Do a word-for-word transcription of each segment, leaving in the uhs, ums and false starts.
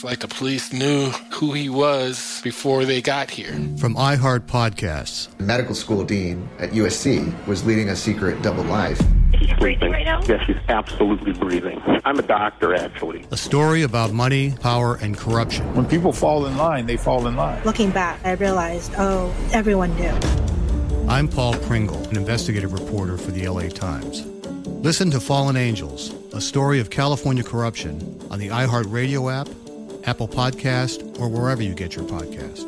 It's like the police knew who he was before they got here. From iHeart Podcasts. The medical school dean at U S C was leading a secret double life. He's breathing right now? Yes, he's absolutely breathing. I'm a doctor, actually. A story about money, power, and corruption. When people fall in line, they fall in line. Looking back, I realized, oh, everyone knew. I'm Paul Pringle, an investigative reporter for the L A Times. Listen to Fallen Angels, a story of California corruption on the iHeartRadio app, Apple Podcast, or wherever you get your podcasts.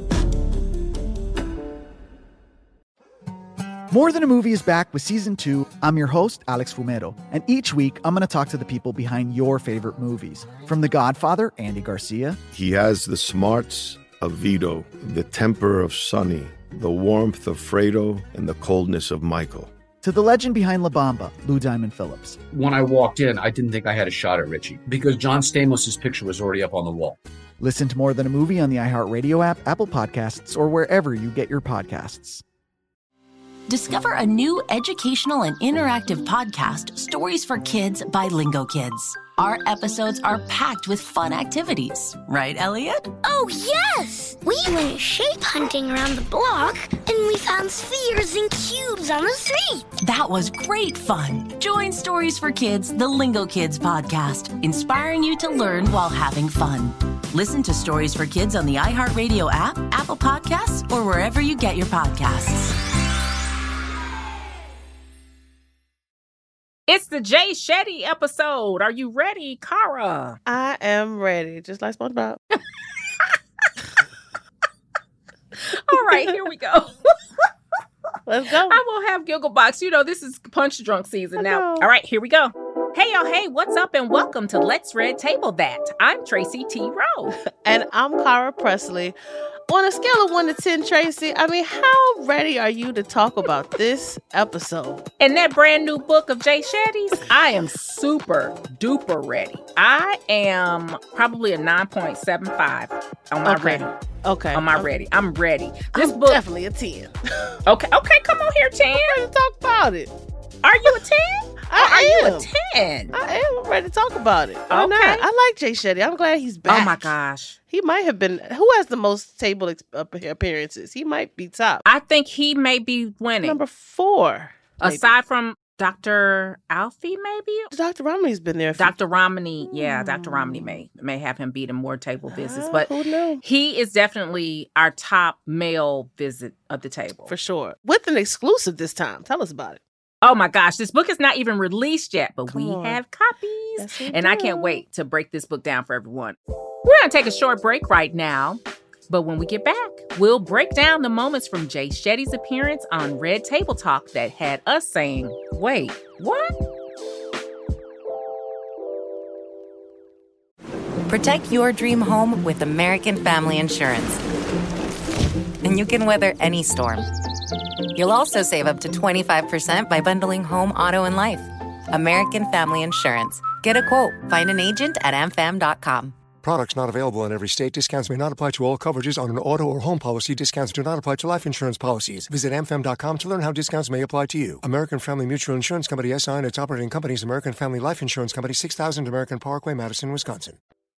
More Than a Movie is back with Season two. I'm your host, Alex Fumero, and each week I'm going to talk to the people behind your favorite movies. From The Godfather, Andy Garcia. He has the smarts of Vito, the temper of Sonny, the warmth of Fredo, and the coldness of Michael. To the legend behind La Bamba, Lou Diamond Phillips. When I walked in, I didn't think I had a shot at Richie because John Stamos' picture was already up on the wall. Listen to More Than a Movie on the iHeartRadio app, Apple Podcasts, or wherever you get your podcasts. Discover a new educational and interactive podcast, Stories for Kids by Lingo Kids. Our episodes are packed with fun activities. Right, Elliot? Oh, yes! We went shape hunting around the block, and we found spheres and cubes on the street. That was great fun. Join Stories for Kids, the Lingo Kids podcast, inspiring you to learn while having fun. Listen to Stories for Kids on the iHeartRadio app, Apple Podcasts, or wherever you get your podcasts. It's the Jay Shetty episode. Are you ready, Cara? I am ready, just like SpongeBob. All right, here we go. Let's go. I will have Gigglebox. You know, this is Punch Drunk season now. All right, here we go. Hey, y'all, hey, what's up, and welcome to Let's Red Table That. I'm Tracy T. Rowe. And I'm Cara Presley. On a scale of one to ten, Tracy, I mean, how ready are you to talk about this episode? And that brand new book of Jay Shetty's, I am super duper ready. I am probably a nine point seven five on my okay. ready. Okay. On my okay. ready. I'm ready. This I'm book definitely a ten. Okay, okay, come on here, ten. I'm ready to talk about it. Are you a ten? I or are am. you a ten? I am. I'm ready to talk about it. Why Okay. not? I like Jay Shetty. I'm glad he's back. Oh my gosh. He might have been. Who has the most table ex- appearances? He might be top. I think he may be winning. Number four. maybe. Aside from Doctor Alfie, maybe? Doctor Romney's been there. For... Doctor Romney, yeah, Doctor Romney may may have him beat in more table visits, Uh, but who knows? he is definitely our top male visit of the table. For sure. With an exclusive this time. Tell us about it. Oh my gosh, this book is not even released yet, but Come we on. have copies. Yes, we and I do. can't wait to break this book down for everyone. We're going to take a short break right now, but when we get back, we'll break down the moments from Jay Shetty's appearance on Red Table Talk that had us saying, wait, what? Protect your dream home with American Family Insurance. And you can weather any storm. You'll also save up to twenty-five percent by bundling home, auto, and life. American Family Insurance. Get a quote. Find an agent at a m fam dot com. Products not available in every state. Discounts may not apply to all coverages on an auto or home policy. Discounts do not apply to life insurance policies. Visit a m fam dot com to learn how discounts may apply to you. American Family Mutual Insurance Company, S I and its operating companies, American Family Life Insurance Company, six thousand American Parkway, Madison, Wisconsin.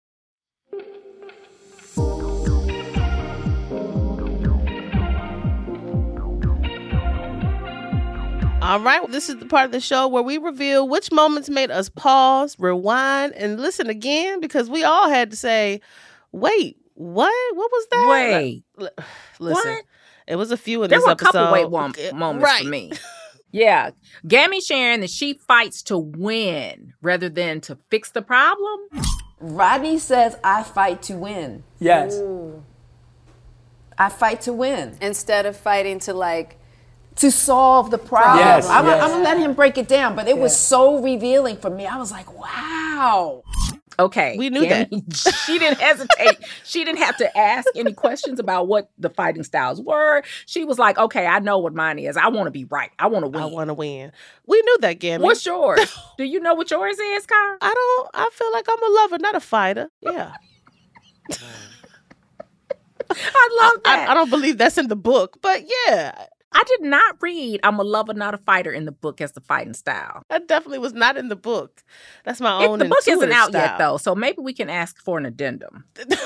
All right, this is the part of the show where we reveal which moments made us pause, rewind, and listen again, because we all had to say, wait, what? What was that? Wait. Like, l- listen, What? it was a few in There this were a episode. couple wait one moments right. for me. Yeah. Gammy sharing that she fights to win rather than to fix the problem. Rodney says, I fight to win. Yes. Ooh. I fight to win. Instead of fighting to like... To solve the problem. Yes, I'm, yes. I'm going to let him break it down, but it Yeah. was so revealing for me. I was like, wow. Okay. We knew Gammy, she didn't hesitate. She didn't have to ask any questions about what the fighting styles were. She was like, okay, I know what mine is. I want to be right. I want to win. I want to win. We knew that, Gammy. What's yours? Do you know what yours is, Cara? I don't, I feel like I'm a lover, not a fighter. Yeah. I love that. I, I don't believe that's in the book, but yeah. I did not read I'm a lover, not a fighter in the book as the fighting style. That definitely was not in the book. That's my own it, The book isn't out style. yet, though, so maybe we can ask for an addendum.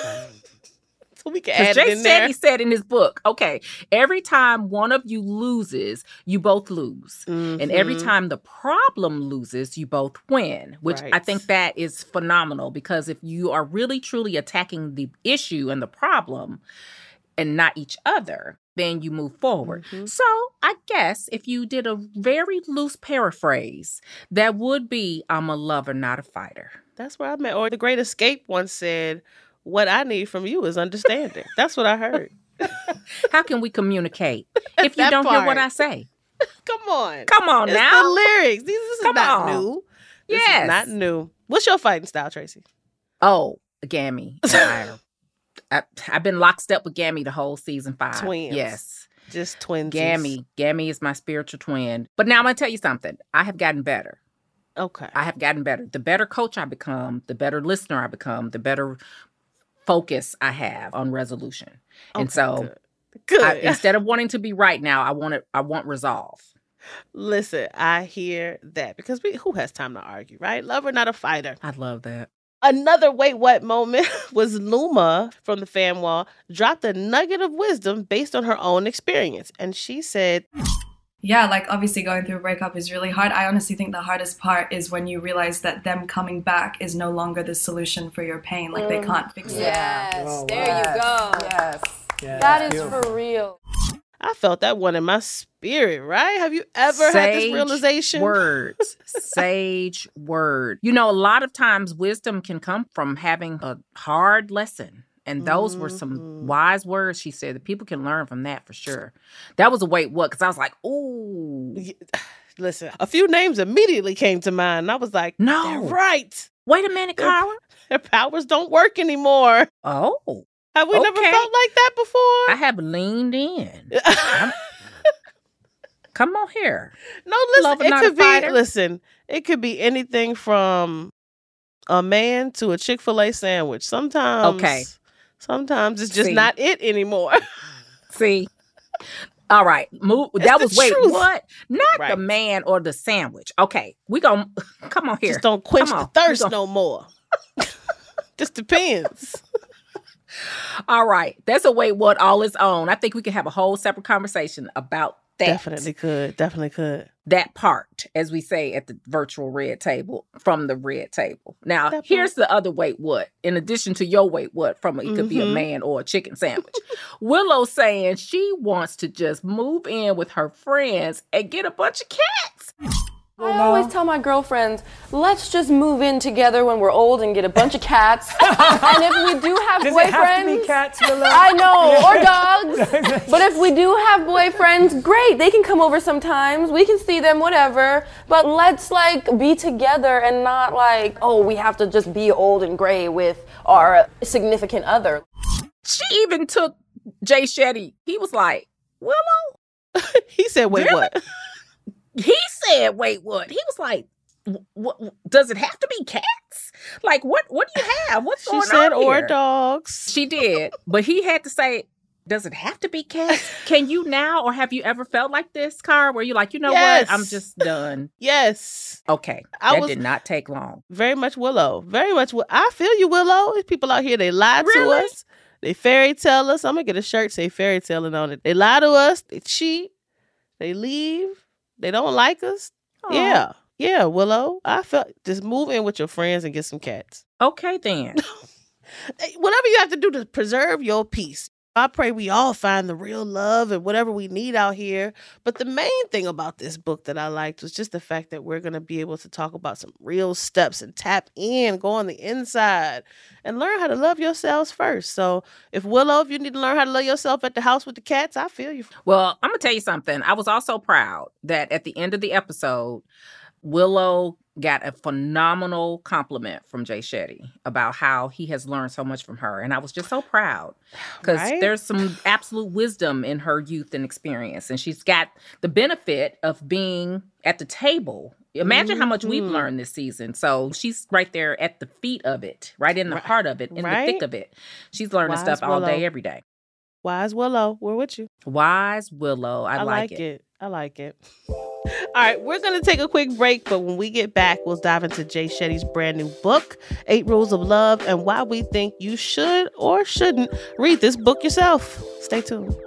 So we can add Jay it in there. Shetty said in his book, okay, every time one of you loses, you both lose. Mm-hmm. And every time the problem loses, you both win, which right. I think that is phenomenal because if you are really, truly attacking the issue and the problem and not each other, then you move forward. Mm-hmm. So I guess if you did a very loose paraphrase, that would be, I'm a lover, not a fighter. That's where I met. Or The Great Escape once said, what I need from you is understanding. That's what I heard. How can we communicate if you don't part. hear what I say? Come on. Come on it's now. the lyrics. These this is Come not on. new. This yes. is not new. What's your fighting style, Tracy? Oh, Gammy. I, I, I've been lockstep with Gammy the whole season five. Twins. Yes. Just twins. Gammy. Gammy is my spiritual twin. But now I'm going to tell you something. I have gotten better. Okay. I have gotten better. The better coach I become, the better listener I become, the better focus I have on resolution. Okay, and so good. Good. I, instead of wanting to be right now, I want it, I want resolve. Listen, I hear that because we who has time to argue, right? Lover, not a fighter. I love that. Another wait what moment was Luma from the fan wall dropped a nugget of wisdom based on her own experience. And she said, yeah, like obviously going through a breakup is really hard. I honestly think the hardest part is when you realize that them coming back is no longer the solution for your pain. Like they can't fix it. Yes, Oh, there wow. you go. Yes. Yeah, that is beautiful. for real. I felt that one in my spirit, right? Have you ever Sage had this realization? Words. Sage word. You know, a lot of times wisdom can come from having a hard lesson. And those mm-hmm. were some wise words she said that people can learn from that for sure. That was a wait, what? Because I was like, ooh. Listen, a few names immediately came to mind. And I was like, no. They're right. Wait a minute, Cara. Their powers don't work anymore. Oh. Have we okay. never felt like that before? I have leaned in. Come on here. No, listen, Lover, it not could a be, fighter. listen, it could be anything from a man to a Chick-fil-A sandwich. Sometimes. Okay. Sometimes it's just See. not it anymore. See? All right. Move. It's that the was, wait, truth. what? Not Right. the man or the sandwich. Okay. We gon' come on here. Just don't quench Come the on. thirst We gon- no more. Just depends. All right. That's a wait, what all its own. I think we could have a whole separate conversation about that. Definitely could. Definitely could. That part, as we say at the virtual red table, from the red table. Now, That here's the other wait, what? In addition to your wait, what? From it could be a Mhm. man or a chicken sandwich. Willow saying she wants to just move in with her friends and get a bunch of cats. I always tell my girlfriends, let's just move in together when we're old and get a bunch of cats. And if we do have Does boyfriends, it have to be cats, Willow? I know, or dogs. But if we do have boyfriends, great. They can come over sometimes. We can see them, whatever. But let's like be together and not like, oh, we have to just be old and gray with our significant other. She even took Jay Shetty. He was like, Willow? He said, wait, Really? what? He said, wait, what? He was like, what, does it have to be cats? Like, what What do you have? What's She going said, on or here? dogs. She did. But he had to say, does it have to be cats? Can you now, or have you ever felt like this, Cara, where you're like, you know Yes. what? I'm just done. Yes. Okay. I that was- did not take long. Very much Willow. Very much. Wi- I feel you, Willow. There's people out here, they lie Really? to us. They fairy tell us. I'm going to get a shirt say fairy telling on it. They lie to us. They cheat. They leave. They don't like us. Aw. Yeah. Yeah, Willow. I felt just move in with your friends and get some cats. Okay, then. Whatever you have to do to preserve your peace. I pray we all find the real love and whatever we need out here. But the main thing about this book that I liked was just the fact that we're going to be able to talk about some real steps and tap in, go on the inside, and learn how to love yourselves first. So if Willow, if you need to learn how to love yourself at the house with the cats, I feel you. Well, I'm going to tell you something. I was also proud that at the end of the episode, Willow got a phenomenal compliment from Jay Shetty about how he has learned so much from her. And I was just so proud because Right? there's some absolute wisdom in her youth and experience. And she's got the benefit of being at the table. Imagine how much we've Mhm. learned this season. So she's right there at the feet of it, right in the Right. heart of it, in Right? the thick of it. She's learning Wise stuff all Willow. day, every day. Wise Willow, we're with you. Wise Willow. I, I like, like it. it. I like it. All right, we're going to take a quick break, but when we get back, we'll dive into Jay Shetty's brand new book, Eight Rules of Love, and why we think you should or shouldn't read this book yourself. Stay tuned.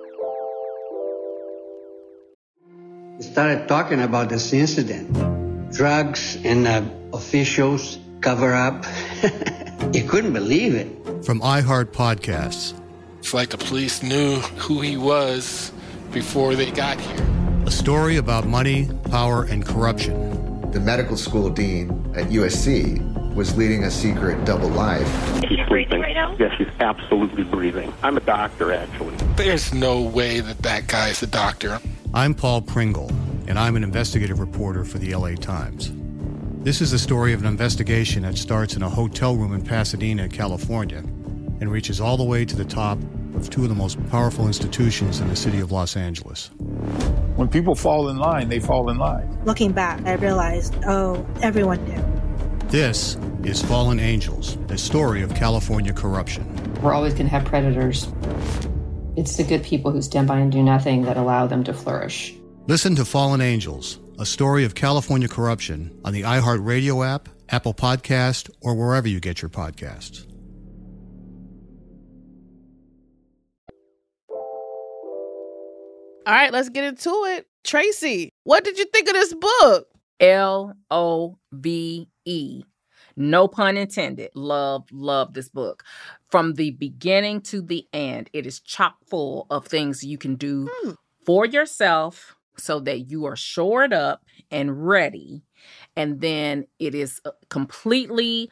We started talking about this incident. Drugs and uh, officials cover up. You couldn't believe it. From iHeart Podcasts. It's like the police knew who he was before they got here. A story about money, power, and corruption. The medical school dean at U S C was leading a secret double life. She's breathing right now? Yes, she's absolutely breathing. I'm a doctor, actually. There's no way that that guy's a doctor. I'm Paul Pringle, and I'm an investigative reporter for the L A Times. This is the story of an investigation that starts in a hotel room in Pasadena, California, and reaches all the way to the top of two of the most powerful institutions in the city of Los Angeles. When people fall in line, they fall in line. Looking back, I realized, oh, everyone knew. This is Fallen Angels, the story of California corruption. We're always going to have predators. It's the good people who stand by and do nothing that allow them to flourish. Listen to Fallen Angels, a story of California corruption on the iHeart Radio app, Apple Podcast, or wherever you get your podcasts. All right, let's get into it. Tracy, what did you think of this book? L O V E. No pun intended. Love, love this book. From the beginning to the end, it is chock full of things you can do hmm. for yourself so that you are shored up and ready. And then it is completely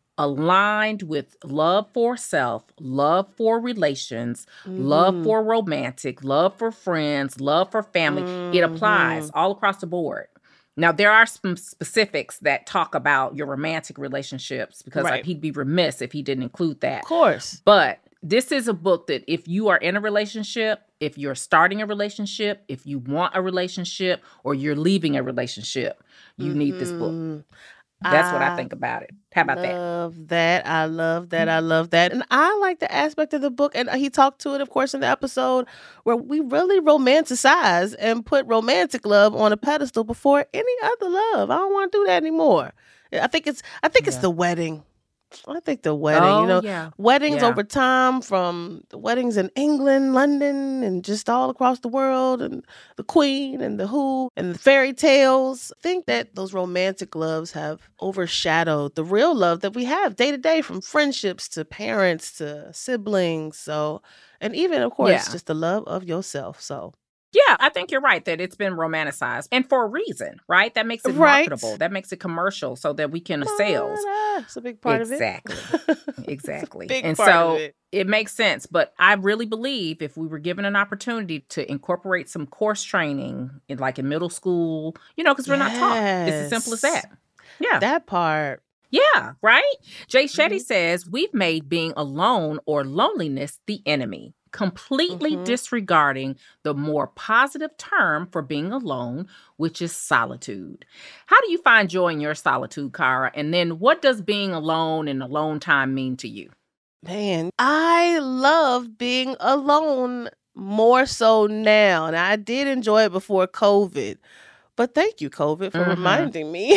aligned with love for self, love for relations, mm-hmm. love for romantic, love for friends, love for family. Mm-hmm. It applies all across the board. Now, there are some specifics that talk about your romantic relationships because right. he'd be remiss if he didn't include that. Of course. But this is a book that if you are in a relationship, if you're starting a relationship, if you want a relationship, or you're leaving a relationship, you mm-hmm. need this book. That's I what I think about it. How about that? I love that. I love that. I love that. And I like the aspect of the book. And he talked to it, of course, in the episode where we really romanticize and put romantic love on a pedestal before any other love. I don't want to do that anymore. I think it's I think it's yeah. the wedding. I think the wedding, oh, you know, yeah. weddings yeah. over time, from the weddings in England, London, and just all across the world, and the Queen and the Who and the fairy tales. I think that those romantic loves have overshadowed the real love that we have day to day, from friendships to parents to siblings. So, and even, of course, yeah. just the love of yourself. So. Yeah, I think you're right that it's been romanticized, and for a reason, right? That makes it right. marketable. That makes it commercial so that we can sales. It's a big part exactly. of it. Exactly. Big and part so of it. It makes sense. But I really believe if we were given an opportunity to incorporate some course training in like in middle school, you know, because we're yes. not taught. It's as simple as that. Yeah. That part. Yeah, right? Jay Shetty mm-hmm. says, we've made being alone or loneliness the enemy, completely mm-hmm. disregarding the more positive term for being alone, which is solitude. How do you find joy in your solitude, Kara? And then what does being alone and alone time mean to you? Man, I love being alone more so now. And I did enjoy it before COVID. But thank you, COVID, for mm-hmm. reminding me.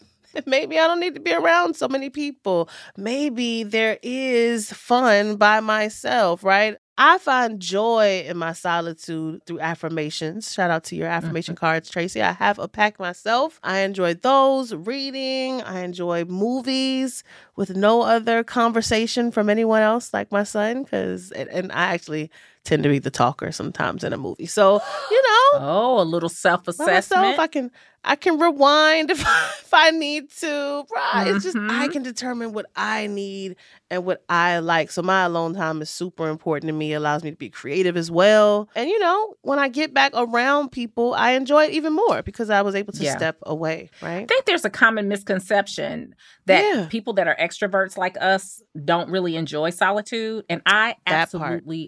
Maybe I don't need to be around so many people. Maybe there is fun by myself, right? I find joy in my solitude through affirmations. Shout out to your affirmation mm-hmm. cards, Tracy. I have a pack myself. I enjoy those, reading. I enjoy movies with no other conversation from anyone else like my son, because and, and I actually tend to be the talker sometimes in a movie. So, you know. Oh, a little self-assessment. Myself, I can I can rewind if I, if I need to. Right. Mm-hmm. It's just I can determine what I need and what I like. So my alone time is super important to me. It allows me to be creative as well. And, you know, when I get back around people, I enjoy it even more because I was able to yeah. step away, right? I think there's a common misconception that yeah. people that are extroverts like us don't really enjoy solitude. And I that absolutely part.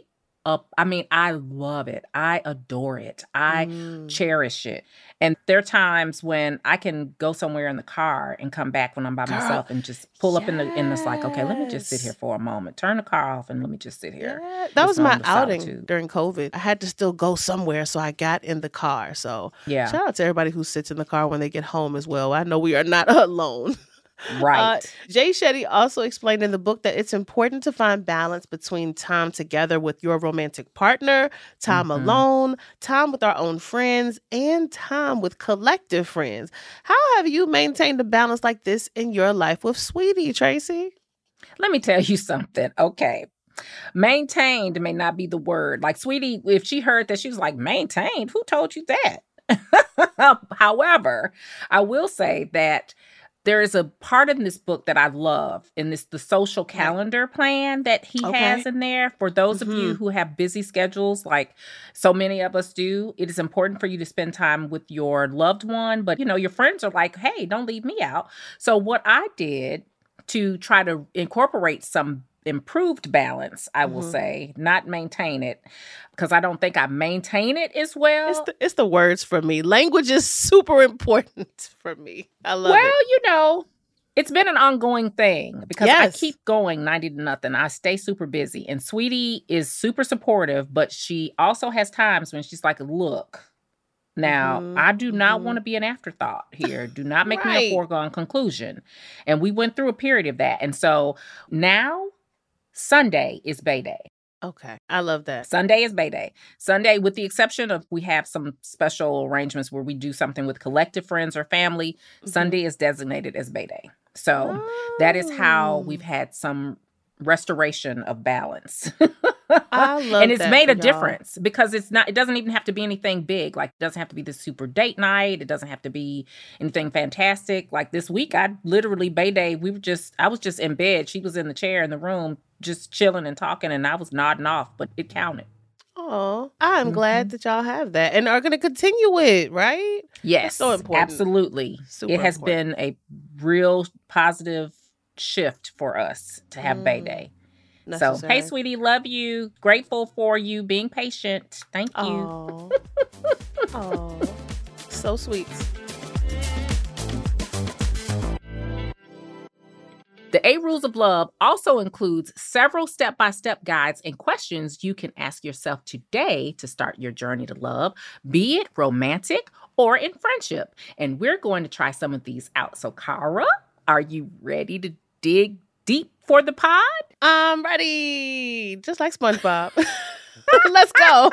up. I mean, I love it. I adore it. I Mm. cherish it. And there are times when I can go somewhere in the car and come back when I'm by Girl, myself and just pull up in the in this like, okay, let me just sit here for a moment. Turn the car off and let me just sit here. That This was my moment of outing solitude. during COVID. I had to still go somewhere, so I got in the car. So Yeah. shout out to everybody who sits in the car when they get home as well. I know we are not alone. Right. Uh, Jay Shetty also explained in the book that it's important to find balance between time together with your romantic partner, time Mhm. alone, time with our own friends, and time with collective friends. How have you maintained a balance like this in your life with Sweetie, Tracy? Let me tell you something. Okay. Maintained may not be the word. Like, Sweetie, if she heard that, she was like, maintained? Who told you that? However, I will say that there is a part in this book that I love, and it's the social calendar plan that he Okay. has in there. For those of you Mhm. who have busy schedules, like so many of us do, it is important for you to spend time with your loved one. But, you know, your friends are like, hey, don't leave me out. So what I did to try to incorporate some improved balance, I will Mhm. say, not maintain it, because I don't think I maintain it as well. It's the, it's the words for me. Language is super important for me. I love well, it. you know, it's been an ongoing thing because I Yes. keep going ninety to nothing. I stay super busy. And Sweetie is super supportive, but she also has times when she's like, look, now, Mhm, I do not mhm. want to be an afterthought here. Do not make me Right. a foregone conclusion. And we went through a period of that. And so now, Sunday is Bay Day. Okay. I love that. Sunday is Bay Day. Sunday, with the exception of we have some special arrangements where we do something with collective friends or family, Mm-hmm. Sunday is designated as Bay Day. So that is how we've had some restoration of balance. I love and it's that made for a y'all. difference because it's not, it doesn't even have to be anything big. Like, it doesn't have to be the super date night. It doesn't have to be anything fantastic. Like this week, I literally, Bay Day, we were just, I was just in bed. She was in the chair in the room, just chilling and talking, and I was nodding off, but it counted. Oh, I'm Mm-hmm. glad that y'all have that and are going to continue it, right? Yes, so important. absolutely. Super it has important. been a real positive shift for us to have Bay Mm. Day. So, Necessary. hey, sweetie, love you. Grateful for you being patient. Thank you. Oh, oh, so sweet. The Eight Rules of Love also includes several step-by-step guides and questions you can ask yourself today to start your journey to love, be it romantic or in friendship. And we're going to try some of these out. So, Cara, are you ready to dig deep for the pod? I'm ready. Just like SpongeBob. Let's go.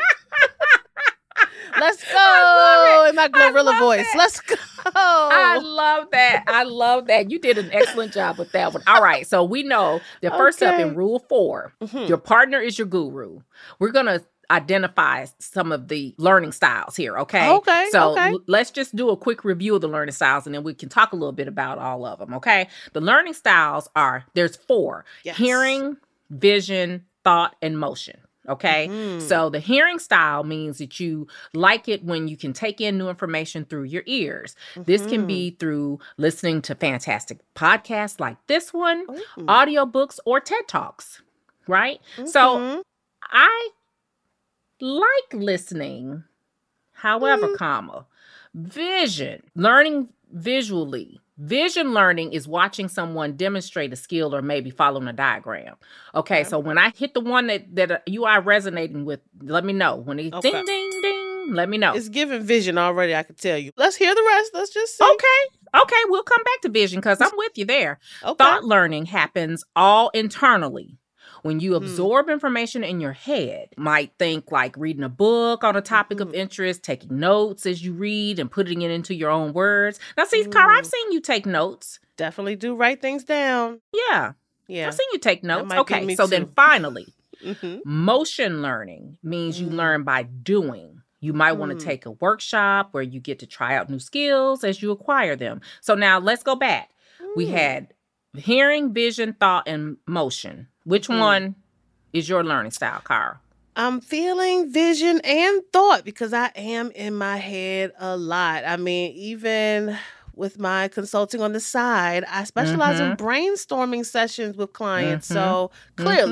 Let's go in my gorilla voice. Let's go. I love that. I love that. You did an excellent job with that one. All right. So we know that first up in Okay. rule four, Mhm. your partner is your guru. We're going to identify some of the learning styles here. Okay. Okay, So okay. l- let's just do a quick review of the learning styles and then we can talk a little bit about all of them. Okay. The learning styles are, there's four: Yes. hearing, vision, thought, and motion. Okay. Mhm. So the hearing style means that you like it when you can take in new information through your ears. This can be through listening to fantastic podcasts like this one, Ooh. audiobooks, or TED Talks. Right. So Mhm. I like listening, however, Mm. comma, vision, learning visually. Vision learning is watching someone demonstrate a skill or maybe following a diagram. Okay, so when I hit the one that, that uh, you are resonating with, let me know. When it Okay. ding, ding, ding, let me know. It's giving vision already, I can tell you. Let's hear the rest. Let's just see. Okay, okay, we'll come back to vision because I'm with you there. Okay. Thought learning happens all internally. When you Hmm. absorb information in your head, might think like reading a book on a topic Mm-hmm. of interest, taking notes as you read and putting it into your own words. Now, see, Cara, I've seen you take notes. Definitely do write things down. Yeah, Yeah. I've seen you take notes. might be Okay, me so then too. finally, Mhm. motion learning means you learn by doing. You might want Mm. to take a workshop where you get to try out new skills as you acquire them. So now let's go back. We Mm. had hearing, vision, thought, and motion. Which Mhm. one is your learning style, Cara? I'm feeling vision and thought because I am in my head a lot. I mean, even with my consulting on the side, I specialize in brainstorming sessions with clients. Mhm. So clearly,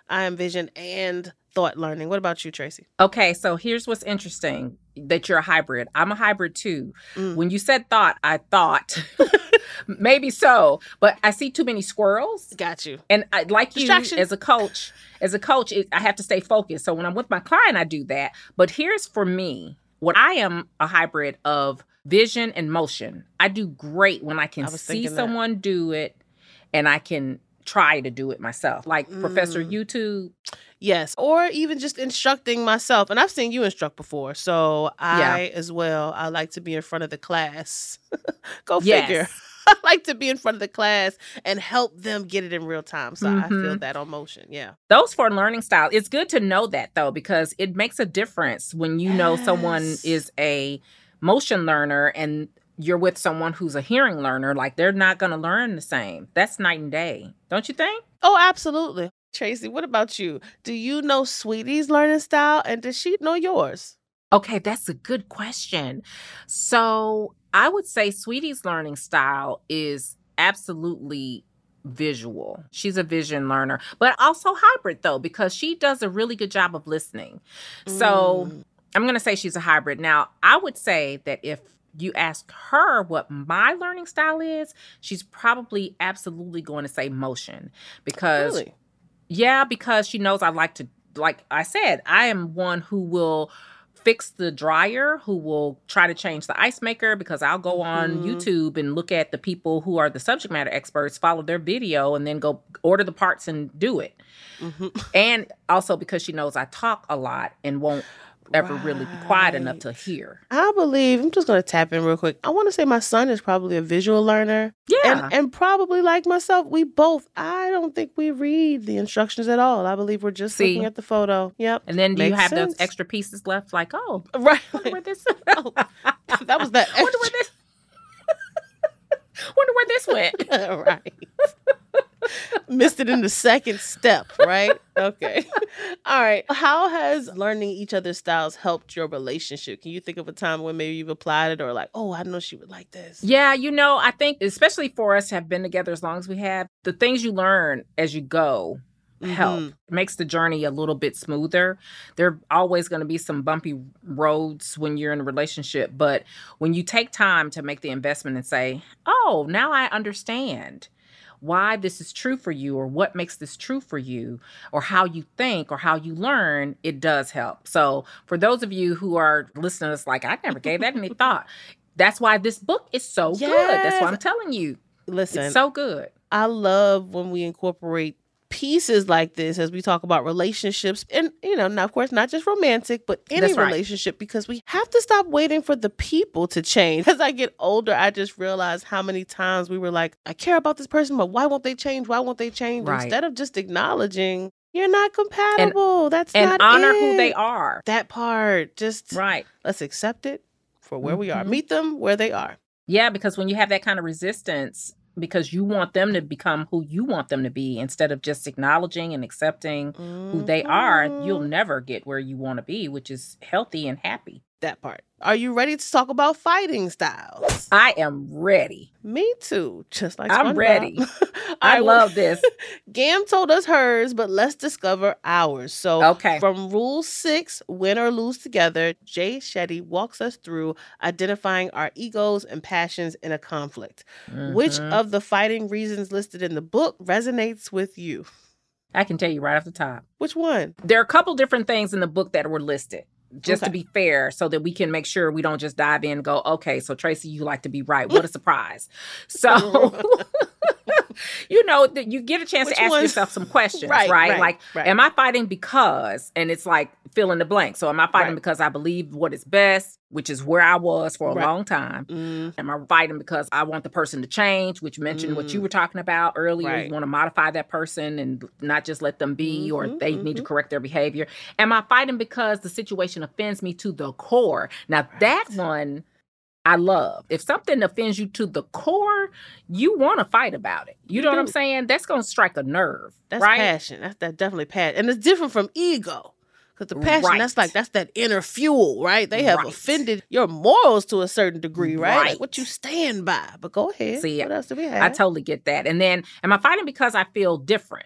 I am vision and thought learning. What about you, Tracy? Okay, so here's what's interesting, that you're a hybrid. I'm a hybrid too. Mm. When you said thought, I thought maybe so, but I see too many squirrels. Got you. And I, like you, as a coach, as a coach, it, I have to stay focused. So when I'm with my client, I do that. But here's for me, what I am a hybrid of vision and motion. I do great when I can I see someone that. do it and I can try to do it myself, like mm. Professor YouTube. Yes, or even just instructing myself. And I've seen you instruct before, so I yeah. as well, I like to be in front of the class. Go yes. figure. I like to be in front of the class and help them get it in real time. So mm-hmm. I feel that on motion. Yeah. Those four learning styles. It's good to know that, though, because it makes a difference when you yes. know someone is a motion learner and you're with someone who's a hearing learner. Like, they're not going to learn the same. That's night and day. Don't you think? Oh, absolutely. Tracy, what about you? Do you know Sweetie's learning style, and does she know yours? Okay, that's a good question. So I would say Sweetie's learning style is absolutely visual. She's a vision learner, but also hybrid, though, because she does a really good job of listening. So mm. I'm going to say she's a hybrid. Now, I would say that if you ask her what my learning style is, she's probably absolutely going to say motion. Because, really? Yeah, because she knows I like to, like I said, I am one who will fix the dryer, who will try to change the ice maker, because I'll go on mm-hmm. YouTube and look at the people who are the subject matter experts, follow their video, and then go order the parts and do it. Mm-hmm. And also because she knows I talk a lot and won't ever right. really be quiet enough to hear. I believe, I'm just going to tap in real quick. I want to say my son is probably a visual learner. Yeah. And, and probably like myself, we both, I don't think we read the instructions at all. I believe we're just See? looking at the photo. Yep. And then do Makes you have sense. those extra pieces left? Like, oh, right. wonder where this oh, that was that extra. wonder where this wonder where this went. Right. Missed it in the second step, right? Okay. All right. How has learning each other's styles helped your relationship? Can you think of a time when maybe you've applied it, or like, oh, I know she would like this? Yeah, you know, I think especially for us to have been together as long as we have, the things you learn as you go help. Mm-hmm. It makes the journey a little bit smoother. There are always going to be some bumpy roads when you're in a relationship, but when you take time to make the investment and say, oh, now I understand why this is true for you, or what makes this true for you, or how you think, or how you learn, it does help. So for those of you who are listening to us like, I never gave that any thought, that's why this book is so yes. good. That's why I'm telling you. Listen, it's so good. I love when we incorporate pieces like this as we talk about relationships, and, you know, now, of course, not just romantic, but any That's right. relationship, because we have to stop waiting for the people to change. As I get older, I just realize how many times we were like, I care about this person, but why won't they change? Why won't they change? Right. Instead of just acknowledging you're not compatible. And, That's and not honor it. who they are. That part, just right. let's accept it for where mm-hmm. we are. Meet them where they are. Yeah, because when you have that kind of resistance, because you want them to become who you want them to be, instead of just acknowledging and accepting mm-hmm. who they are, you'll never get where you want to be, which is healthy and happy. That part. Are you ready to talk about fighting styles? I am ready. Me too. Just like I'm SpongeBob. ready. I love this. Gam told us hers, but let's discover ours. So okay. from rule six, win or lose together, Jay Shetty walks us through identifying our egos and passions in a conflict. Mm-hmm. Which of the fighting reasons listed in the book resonates with you? I can tell you right off the top. Which one? There are a couple different things in the book that were listed. Just okay. to be fair, so that we can make sure we don't just dive in and go, okay, so Tracy, you like to be right. What a surprise. So, you know, that you get a chance Which to ask ones? yourself some questions, right, right? right? Like, right. am I fighting because, and it's like fill in the blank. So am I fighting right. because I believe what is best, which is where I was for a right. long time? Mm. Am I fighting because I want the person to change, which mentioned mm. what you were talking about earlier? Right. You want to modify that person and not just let them be, mm-hmm, or they mm-hmm. need to correct their behavior. Am I fighting because the situation offends me to the core? Now, right. that one I love. If something offends you to the core, you want to fight about it. You, you know do. what I'm saying? That's going to strike a nerve. That's right? passion. That's that definitely passion. And it's different from ego. Because the passion, right. that's like, that's that inner fuel, right? They have right. offended your morals to a certain degree, right? Right. Like what you stand by. But go ahead. See, what else do we have? I totally get that. And then, am I fighting because I feel different?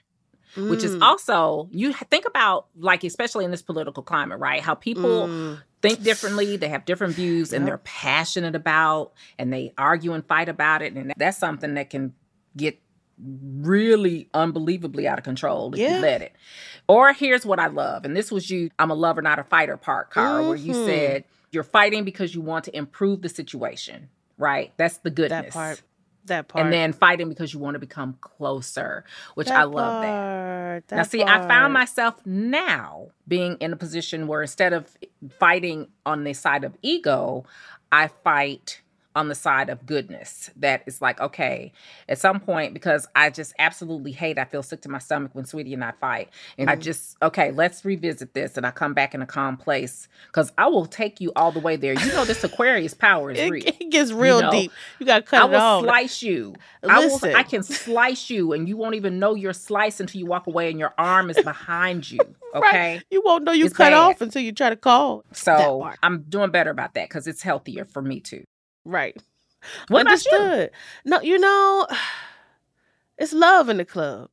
mm. which is Mm. also, you think about, like, especially in this political climate, right? How people Mm. think differently, they have different views, and Yep. they're passionate about, and they argue and fight about it. And that's something that can get really unbelievably out of control if Yeah. you let it. Or here's what I love, and this was you, I'm a lover, not a fighter part, Cara, where you Mhm. said you're fighting because you want to improve the situation, right? That's the goodness. That part. That part. And then fighting because you want to become closer, which That I love that. part, Now, that see, I part. found myself now being in a position where instead of fighting on the side of ego, I fight on the side of goodness. That is like, okay, at some point, because I just absolutely hate, I feel sick to my stomach when Sweetie and I fight. And I Mm. just, okay, let's revisit this. And I come back in a calm place because I will take you all the way there. You know, this Aquarius power is It, real. it gets real You know, deep. You got to cut I it will off. slice you. I will. Listen. I can slice you, and you won't even know you're sliced until you walk away, and your arm is behind you. Okay, Right. You won't know you It's cut bad. off until you try to call. That So part. I'm doing better about that because it's healthier for me too. Right. What about you? Understood. No, you know, it's love in the club.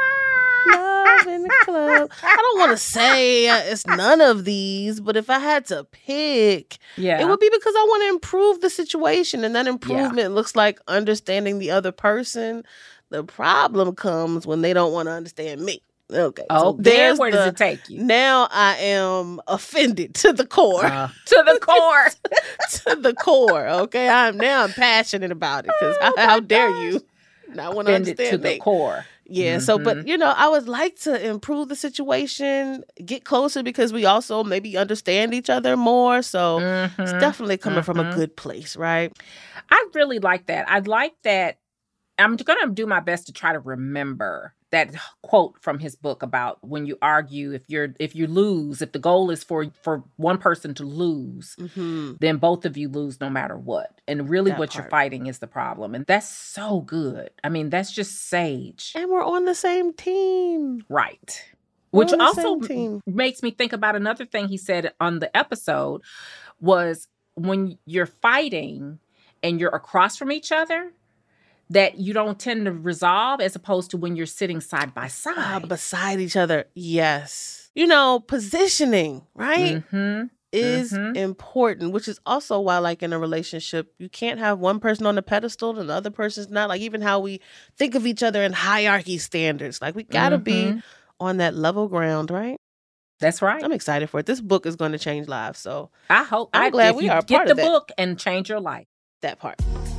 Love in the club. I don't want to say uh, it's none of these, but if I had to pick, Yeah. it would be because I want to improve the situation. And that improvement looks like understanding the other person. The problem comes when they don't want to understand me. Okay. Oh, so then there's where does the- it take you? Now I am offended to the core. Uh, to the core. to the core. Okay. I'm now I'm passionate about it because how dare you not want to Offended understand to the me. core. Yeah, so Mhm. but you know, I would like to improve the situation, get closer because we also maybe understand each other more. So it's Mhm. definitely coming from a Mhm. good place, right? I really like that. I like that. I'm going to do my best to try to remember that quote from his book about when you argue, if you're if you lose, if the goal is for for one person to lose, Mm-hmm. then both of you lose no matter what. And really That what you're part. fighting is the problem. And that's so good. I mean, that's just sage. And we're on the same team. Right. We're Which on the also same m- team. makes me think about another thing he said on the episode was when you're fighting and you're across from each other, that you don't tend to resolve as opposed to when you're sitting side by Uh, side. beside each other. Yes. You know, positioning, right? Mm-hmm. Is Mhm. important, which is also why, like in a relationship, you can't have one person on the pedestal and the other person's not. Like even how we think of each other in hierarchy standards. Like we gotta be Mhm. on that level ground, right? That's right. I'm excited for it. This book is going to change lives. So I hope I'm I, glad if we you are a get part the of that. book and change your life. That part.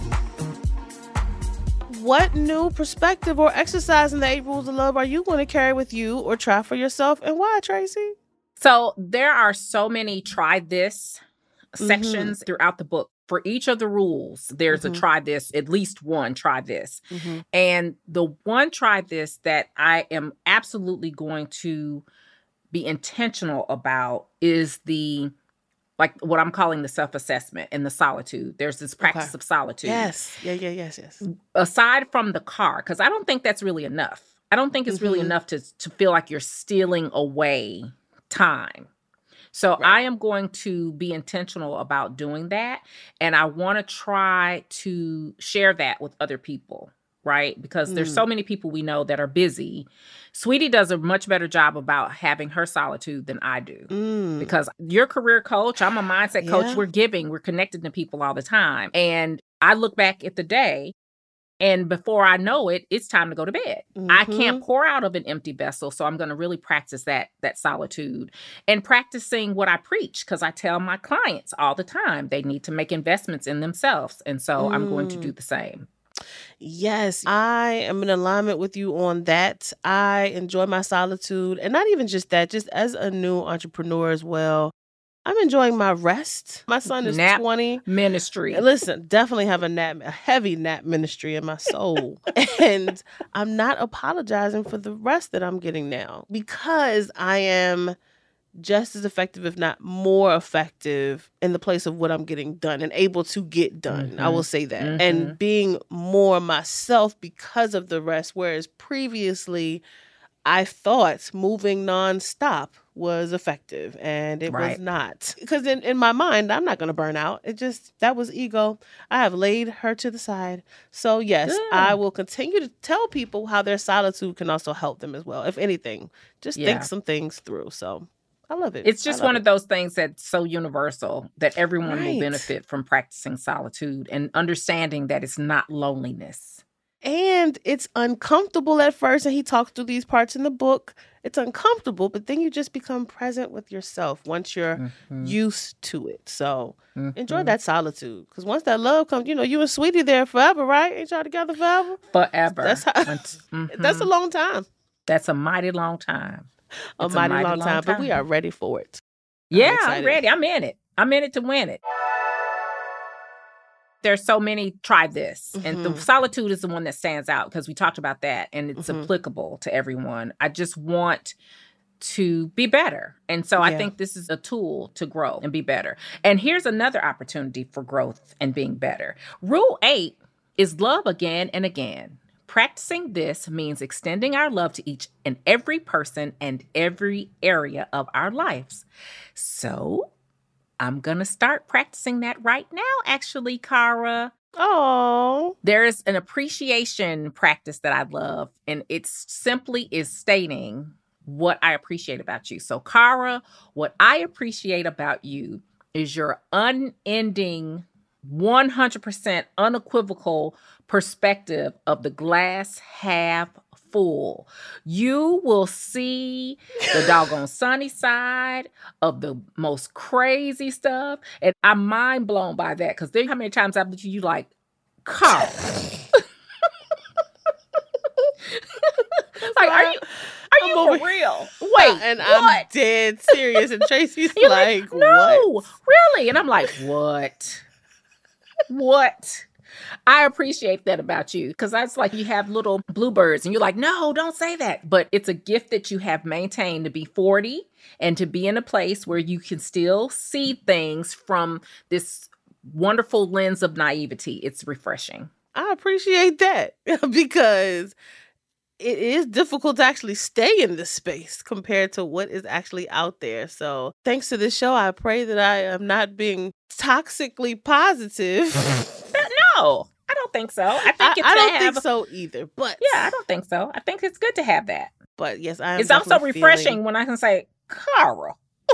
What new perspective or exercise in the eight rules of love are you going to carry with you or try for yourself, and why, Tracy? So there are so many try this Mm-hmm. sections throughout the book. For each of the rules, there's Mhm. a try this, at least one try this. Mm-hmm. And the one try this that I am absolutely going to be intentional about is the, like what I'm calling the self-assessment and the solitude. There's this practice Okay. of solitude. Yes. Yeah, yeah, yes, yes. Aside from the car, because I don't think that's really enough. I don't think it's really Mhm. enough to, to feel like you're stealing away time. So I am going to be intentional about doing that. And I want to try to share that with other people, right? Because there's Mm. so many people we know that are busy. Sweetie does a much better job about having her solitude than I do. Mm. Because you're a career coach, I'm a mindset coach. Yeah. We're giving, we're connected to people all the time. And I look back at the day, and before I know it, it's time to go to bed. I can't Mhm. pour out of an empty vessel. So I'm going to really practice that, that solitude and practicing what I preach. Cause I tell my clients all the time, they need to make investments in themselves. And so I'm going to Mm. do the same. Yes, I am in alignment with you on that. I enjoy my solitude, and not even just that, just as a new entrepreneur as well. I'm enjoying my rest. My son is Nap twenty. Ministry. Listen, definitely have a nap, a heavy nap ministry in my soul. And I'm not apologizing for the rest that I'm getting now because I am just as effective, if not more effective, in the place of what I'm getting done and able to get done. I will Mhm. say that. Mhm. And being more myself because of the rest, whereas previously I thought moving nonstop was effective, and it Right. was not. Because in, in my mind, I'm not going to burn out. It just, that was ego. I have laid her to the side. So yes, Good. I will continue to tell people how their solitude can also help them as well. If anything, just Yeah. think some things through. So I love it. It's I just love one it. of those things that's so universal that everyone Right. will benefit from practicing solitude and understanding that it's not loneliness. And it's uncomfortable at first. And he talks through these parts in the book. It's uncomfortable, but then you just become present with yourself once you're Mhm. used to it. So enjoy Mhm. that solitude. Because once that love comes, you know, you and Sweetie there forever, right? Ain't y'all together forever? Forever. That's how, Unt- that's a mhm. long time. That's a mighty long time. A It's mighty, long, time, but we are ready for it. Yeah, I'm, excited. ready. I'm in it. I'm in it to win it. There's so many, try this. And the Mhm. solitude is the one that stands out because we talked about that and it's Mhm. applicable to everyone. I just want to be better. And so I Yeah. think this is a tool to grow and be better. And here's another opportunity for growth and being better. Rule eight is love again and again. Practicing this means extending our love to each and every person and every area of our lives. So I'm going to start practicing that right now, actually, Cara. Oh. There's an appreciation practice that I love, and it simply is stating what I appreciate about you. So, Cara, what I appreciate about you is your unending, one hundred percent unequivocal perspective of the glass half full. You will see the doggone sunny side of the most crazy stuff. And I'm mind blown by that because there's how many times I've looked at you like, Carl. Like, are you are you over- for real? Wait, and what? I'm dead serious. And Tracy's You're like, no, what? really? And I'm like, what? What? I appreciate that about you because that's like you have little bluebirds and you're like, no, don't say that. But it's a gift that you have maintained to be forty and to be in a place where you can still see things from this wonderful lens of naivety. It's refreshing. I appreciate that because it is difficult to actually stay in this space compared to what is actually out there. So thanks to this show, I pray that I am not being toxically positive. No, I don't think so. I think I, it's I to don't have, think so either. But yeah, I don't think so. I think it's good to have that. But yes, I am It's also definitely refreshing feeling- when I can say, Cara.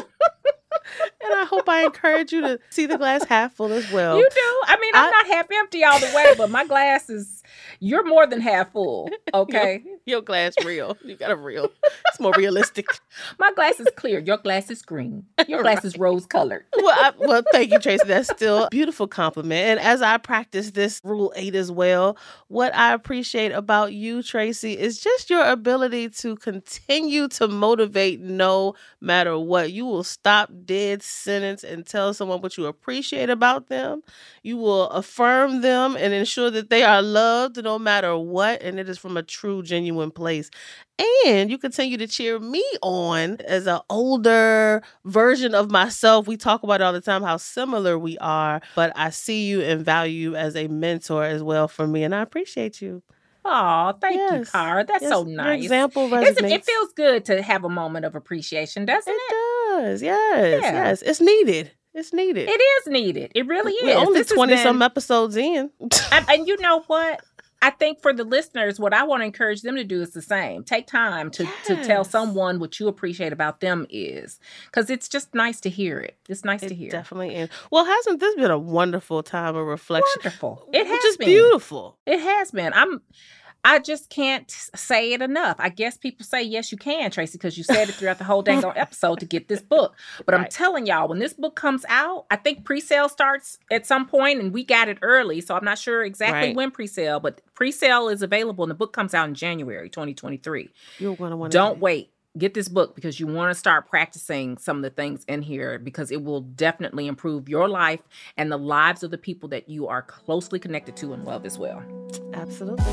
And I hope I encourage you to see the glass half full as well. You do. I mean, I'm not half empty all the way, but my glass is, you're more than half full. Okay. Your, your glass real. You got a real. It's more realistic. My glass is clear. Your glass is green. Your glass is rose colored. Well, I, well, thank you, Tracy. That's still a beautiful compliment. And as I practice this rule eight as well, what I appreciate about you, Tracy, is just your ability to continue to motivate no matter what. You will stop dead sentence and tell someone what you appreciate about them. You will affirm them and ensure that they are loved no matter what. And it is from a true, genuine place. And you continue to cheer me on as an older version of myself. We talk about it all the time, how similar we are, but I see you and value you as a mentor as well for me. And I appreciate you. Oh, thank you, Yes. Cara. That's Yes, so your nice. example Isn't- resonates. It feels good to have a moment of appreciation, doesn't it? It does. Yes. Yeah. Yes. It's needed. It's needed. It is needed. It really is. We're only This has twenty been- some episodes in. and, and you know what? I think for the listeners, what I want to encourage them to do is the same. Take time to, to tell Yes. someone what you appreciate about them is. Because it's just nice to hear it. It's nice to hear. Definitely is. Well, hasn't this been a wonderful time of reflection? Wonderful. It has Just been. beautiful. It has been. I'm I just can't say it enough. I guess people say, yes, you can, Tracy, because you said it throughout the whole dang on episode to get this book. But I'm telling y'all, when this book comes out, I think pre-sale starts at some point, and we got it early. So I'm not sure exactly Right. when pre-sale, but pre-sale is available, and the book comes out in January twenty twenty-three. You're going to want to Don't wait. Get this book because you want to start practicing some of the things in here because it will definitely improve your life and the lives of the people that you are closely connected to and love as well. Absolutely.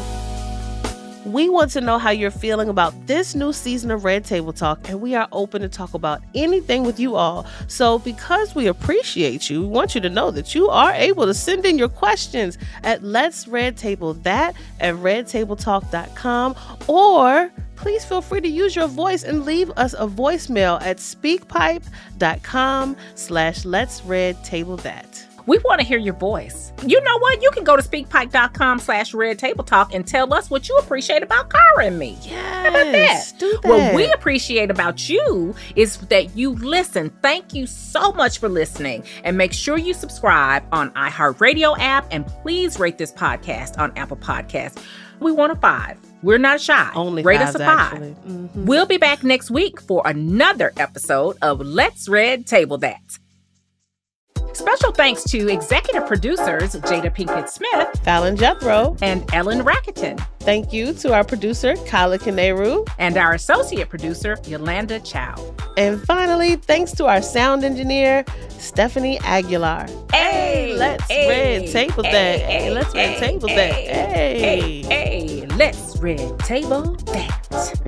We want to know how you're feeling about this new season of Red Table Talk, and we are open to talk about anything with you all. So because we appreciate you, we want you to know that you are able to send in your questions at Let's Red Table That at red table talk dot com or please feel free to use your voice and leave us a voicemail at speakpipe.com slash let's red table that. We want to hear your voice. You know what? You can go to speakpipe.com slash red table talk and tell us what you appreciate about Cara and me. Yes, How about that? do that. What we appreciate about you is that you listen. Thank you so much for listening. And make sure you subscribe on iHeartRadio app, and please rate this podcast on Apple Podcasts. We want a five. We're not shy. Only Rate fives, us a five. actually. Mm-hmm. We'll be back next week for another episode of Let's Red Table That. Special thanks to executive producers Jada Pinkett Smith, Fallon Jethro, and Ellen Rackerton. Thank you to our producer, Kyla Kaneru, and our associate producer, Yolanda Chow. And finally, thanks to our sound engineer, Stephanie Aguilar. Hey, let's hey, red table hey, that. Hey, Hey, let's red hey, table hey, that. Hey, Hey, hey, let's red table that.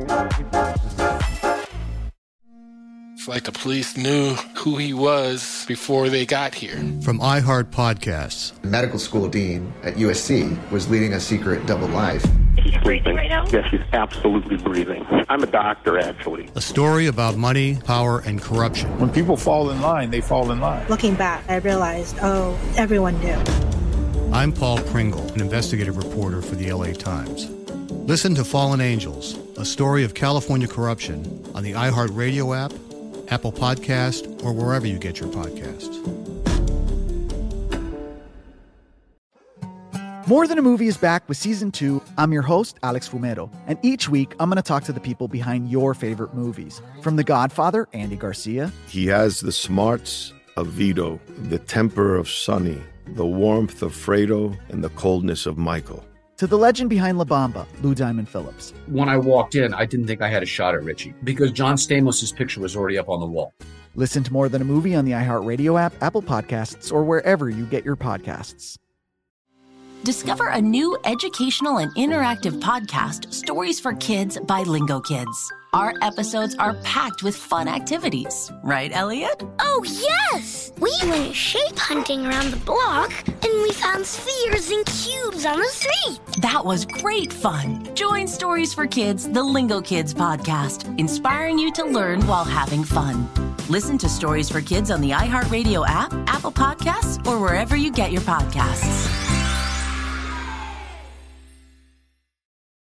It's like the police knew who he was before they got here. From iHeart Podcasts. The medical school dean at U S C was leading a secret double life. She's breathing right now? Yes, she's absolutely breathing. I'm a doctor, actually. A story about money, power, and corruption. When people fall in line, they fall in line. Looking back, I realized, oh, everyone knew. I'm Paul Pringle, an investigative reporter for the L A Times. Listen to Fallen Angels, a story of California corruption on the iHeart Radio app, Apple Podcast, or wherever you get your podcasts. More Than a Movie is back with season two. I'm your host, Alex Fumero, and each week I'm going to talk to the people behind your favorite movies. From The Godfather, Andy Garcia. He has the smarts of Vito, the temper of Sonny, the warmth of Fredo, and the coldness of Michael. To the legend behind La Bamba, Lou Diamond Phillips. When I walked in, I didn't think I had a shot at Richie because John Stamos' picture was already up on the wall. Listen to More Than a Movie on the iHeartRadio app, Apple Podcasts, or wherever you get your podcasts. Discover a new educational and interactive podcast, Stories for Kids by Lingo Kids. Our episodes are packed with fun activities. Right, Elliot? Oh, yes! We went shape hunting around the block, and we found spheres and cubes on the street. That was great fun. Join Stories for Kids, the Lingo Kids podcast, inspiring you to learn while having fun. Listen to Stories for Kids on the iHeartRadio app, Apple Podcasts, or wherever you get your podcasts.